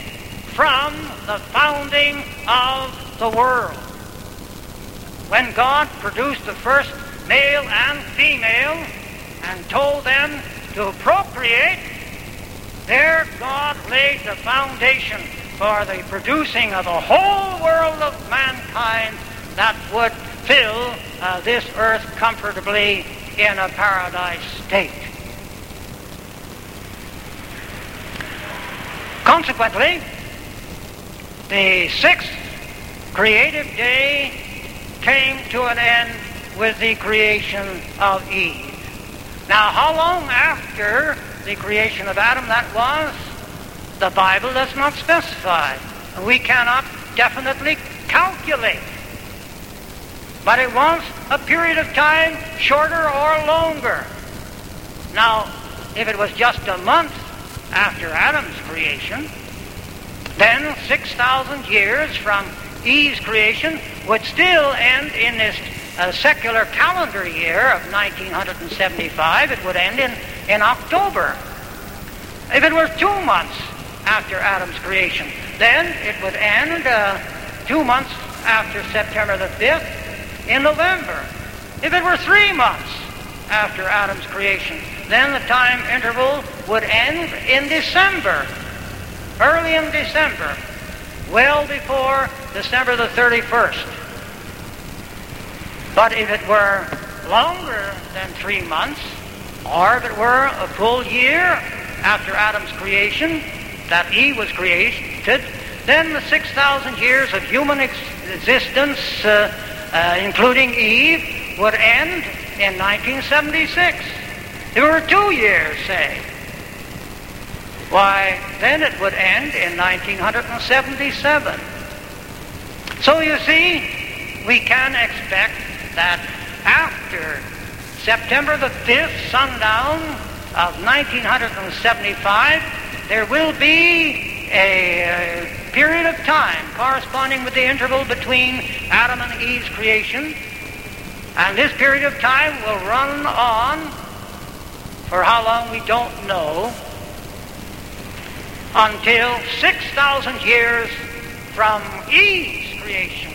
from the founding of the world. When God produced the first male and female and told them to procreate, there God laid the foundation for the producing of a whole world of mankind that would fill this earth comfortably in a paradise state. Consequently, the sixth creative day came to an end with the creation of Eve. Now, how long after the creation of Adam that was, the Bible does not specify. We cannot definitely calculate. But it was a period of time, shorter or longer. Now, if it was just a month after Adam's creation, then 6,000 years from Eve's creation would still end in this secular calendar year of 1975. It would end in October. If it was 2 months after Adam's creation, then it would end 2 months after September the 5th in November. If it were 3 months after Adam's creation, then the time interval would end in December, early in December, well before December the 31st. But if it were longer than 3 months, or if it were a full year after Adam's creation, that Eve was created, then the 6,000 years of human existence, including Eve, would end in 1976. If it were 2 years, say, why, then it would end in 1977. So you see, we can expect that after September the 5th, sundown of 1975, there will be a period of time corresponding with the interval between Adam and Eve's creation. And this period of time will run on for how long we don't know, until 6,000 years from Eve's creation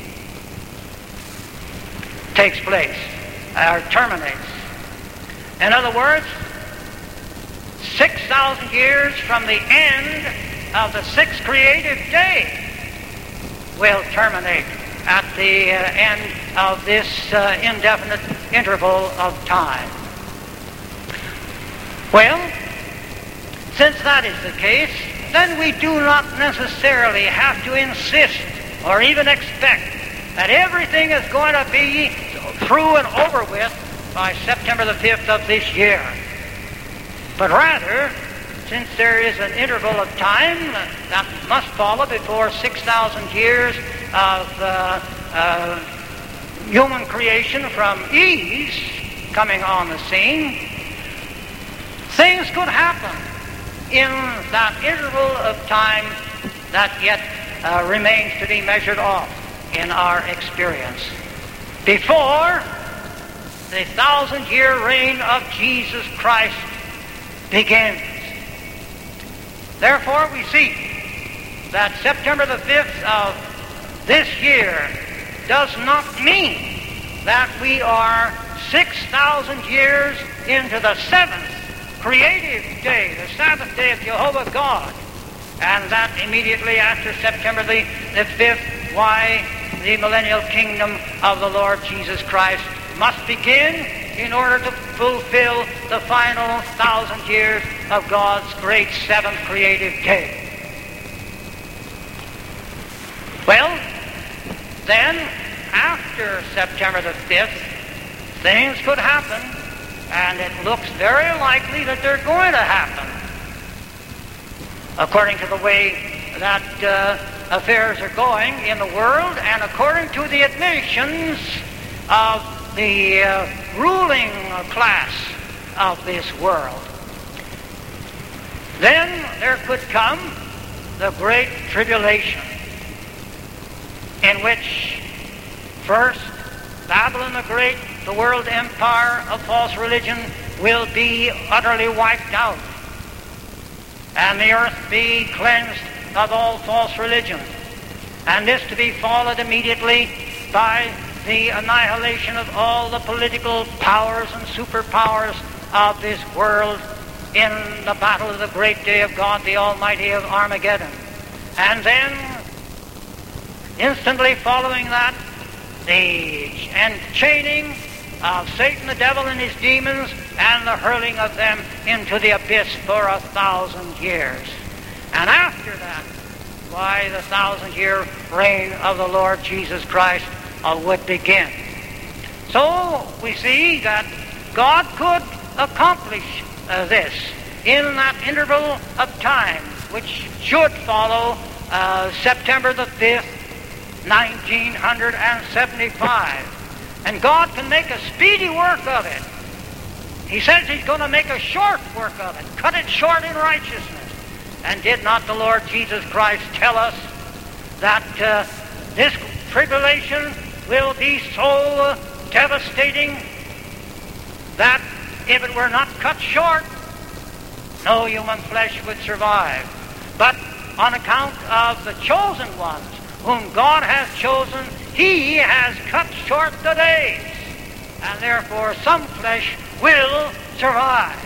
takes place, or terminates. In other words, 6,000 years from the end of the sixth creative day will terminate at the end of this indefinite interval of time. Well, since that is the case, then we do not necessarily have to insist or even expect that everything is going to be through and over with by September the 5th of this year. But rather, since there is an interval of time that must follow before 6,000 years of human creation from Eve coming on the scene, things could happen in that interval of time that yet remains to be measured off in our experience before the 1,000-year reign of Jesus Christ begins. Therefore, we see that September the 5th of this year does not mean that we are 6,000 years into the seventh creative day, the Sabbath day of Jehovah God, and that immediately after September the 5th, why the millennial kingdom of the Lord Jesus Christ must begin in order to fulfill the final 1,000 years of God's great seventh creative day. Well, then, after September the 5th, things could happen, and it looks very likely that they're going to happen, according to the way that affairs are going in the world, and according to the admissions of the ruling class of this world. Then there could come the Great Tribulation, in which first Babylon the Great, the world empire of false religion, will be utterly wiped out, and the earth be cleansed of all false religion, and this to be followed immediately by the annihilation of all the political powers and superpowers of this world in the battle of the great day of God the Almighty of Armageddon. And then, instantly following that, the enchaining of Satan, the devil, and his demons, and the hurling of them into the abyss for 1,000 years. And after that, why, the 1,000-year reign of the Lord Jesus Christ would begin. So we see that God could accomplish this in that interval of time, which should follow September the 5th, 1975. And God can make a speedy work of it. He says he's going to make a short work of it, cut it short in righteousness. And did not the Lord Jesus Christ tell us that this tribulation will be so devastating that if it were not cut short, no human flesh would survive. But on account of the chosen ones, whom God has chosen, He has cut short the days, and therefore some flesh will survive.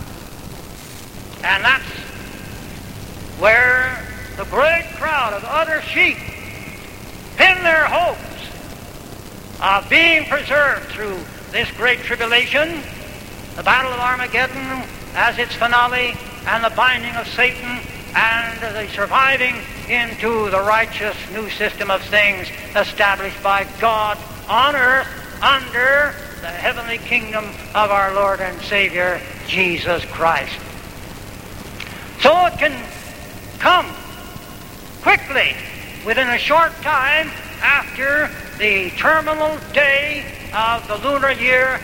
And that's where the great crowd of other sheep pin their hopes of being preserved through this great tribulation, the battle of Armageddon as its finale, and the binding of Satan, and the surviving into the righteous new system of things established by God on earth under the heavenly kingdom of our Lord and Savior, Jesus Christ. So it can come quickly, within a short time after the terminal day of the lunar year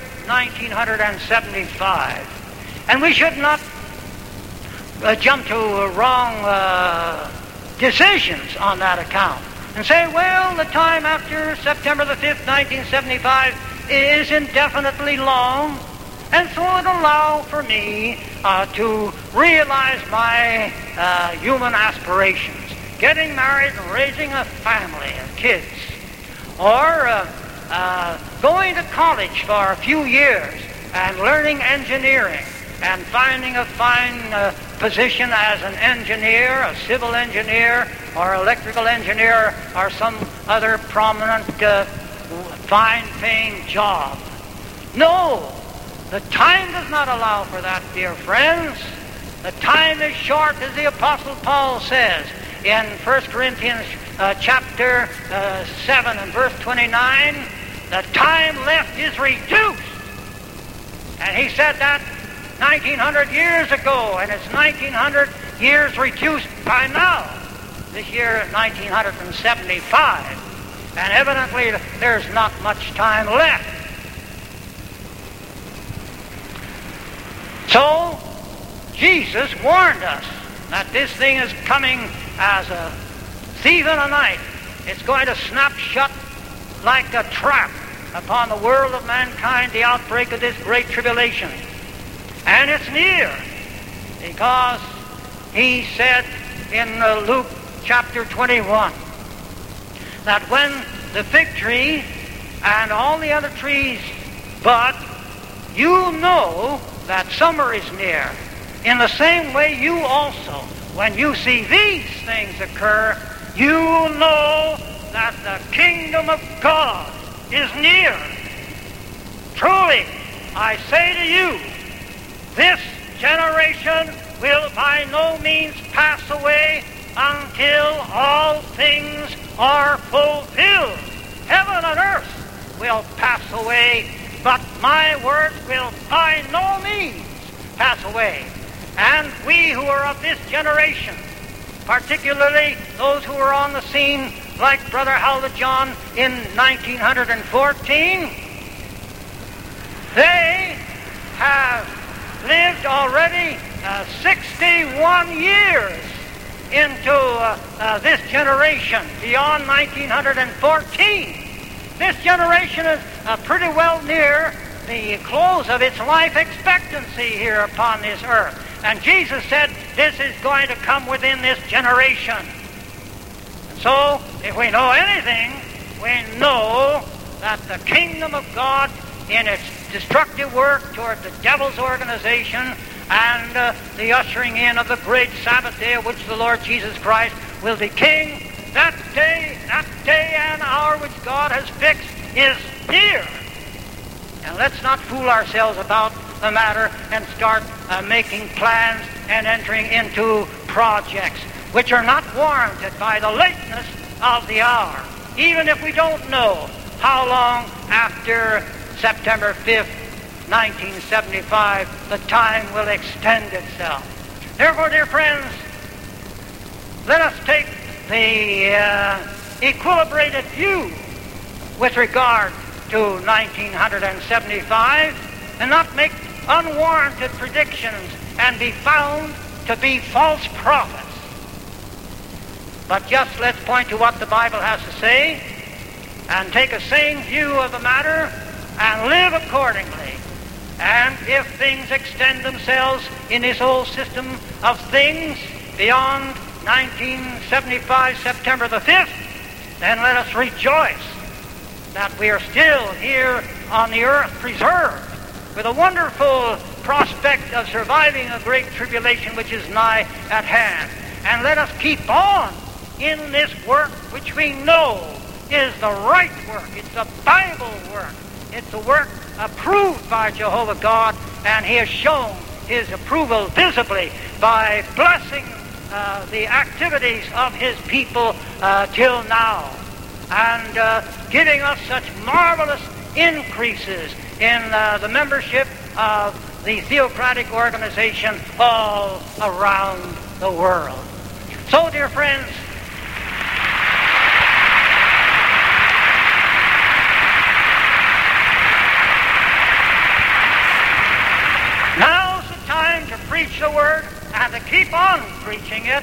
1975. And we should not jump to wrong decisions on that account and say, well, the time after September the 5th, 1975 is indefinitely long, and so it allow for me to realize my human aspirations, getting married and raising a family of kids, or going to college for a few years and learning engineering and finding a fine position as an engineer, a civil engineer, or electrical engineer, or some other prominent, fine-paying job. No, the time does not allow for that, dear friends. The time is short, as the Apostle Paul says in 1 Corinthians chapter 7 and verse 29. The time left is reduced. And he said that 1900 years ago, and it's 1900 years reduced by now. This year, 1975. And evidently, there's not much time left. So, Jesus warned us that this thing is coming as a thief in the night. It's going to snap shut like a trap upon the world of mankind, the outbreak of this great tribulation. And it's near, because he said in Luke chapter 21 that when the fig tree and all the other trees bud, you know that summer is near. In the same way, you also, when you see these things occur, you know that the kingdom of God is near. Truly, I say to you, this generation will by no means pass away until all things are fulfilled. Heaven and earth will pass away, but my words will by no means pass away. And we who are of this generation, particularly those who were on the scene like Brother Howell John in 1914, they have lived already 61 years into this generation, beyond 1914. This generation is pretty well near the close of its life expectancy here upon this earth. And Jesus said this is going to come within this generation. So, if we know anything, we know that the kingdom of God in its destructive work toward the devil's organization and the ushering in of the great Sabbath day of which the Lord Jesus Christ will be king, that day and hour which God has fixed is near. And let's not fool ourselves about the matter and start making plans and entering into projects which are not warranted by the lateness of the hour, even if we don't know how long after September 5th, 1975, the time will extend itself. Therefore, dear friends, let us take the equilibrated view with regard to 1975 and not make unwarranted predictions and be found to be false prophets. But just let's point to what the Bible has to say and take a sane view of the matter and live accordingly. And if things extend themselves in this old system of things beyond 1975, September the 5th, then let us rejoice that we are still here on the earth preserved with a wonderful prospect of surviving a great tribulation which is nigh at hand. And let us keep on in this work which we know is the right work. It's a Bible work. It's a work approved by Jehovah God, and He has shown His approval visibly by blessing the activities of His people till now, and giving us such marvelous increases in the membership of the theocratic organization all around the world. So, dear friends, now's the time to preach the Word and to keep on preaching it.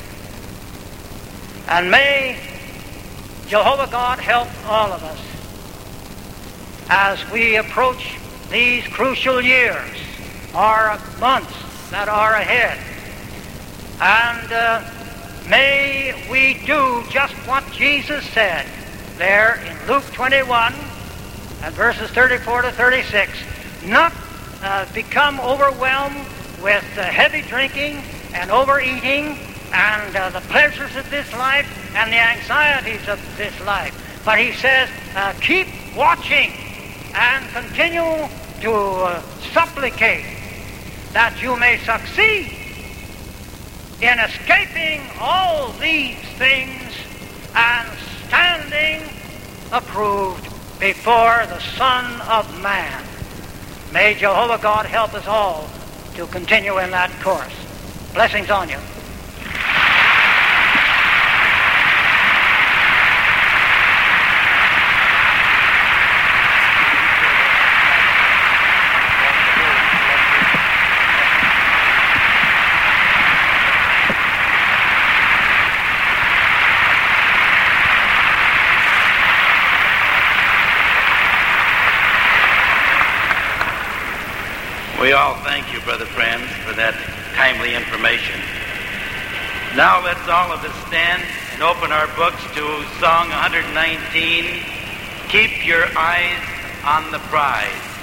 And may Jehovah God help all of us as we approach these crucial years or months that are ahead. And may we do just what Jesus said there in Luke 21 and verses 34 to 36. Not become overwhelmed with heavy drinking and overeating and the pleasures of this life and the anxieties of this life. But he says, keep watching and continue to supplicate that you may succeed in escaping all these things and standing approved before the Son of Man. May Jehovah God help us all to continue in that course. Blessings on you. We all thank you, Brother Friends, for that timely information. Now let's all of us stand and open our books to Song 119, Keep Your Eyes on the Prize.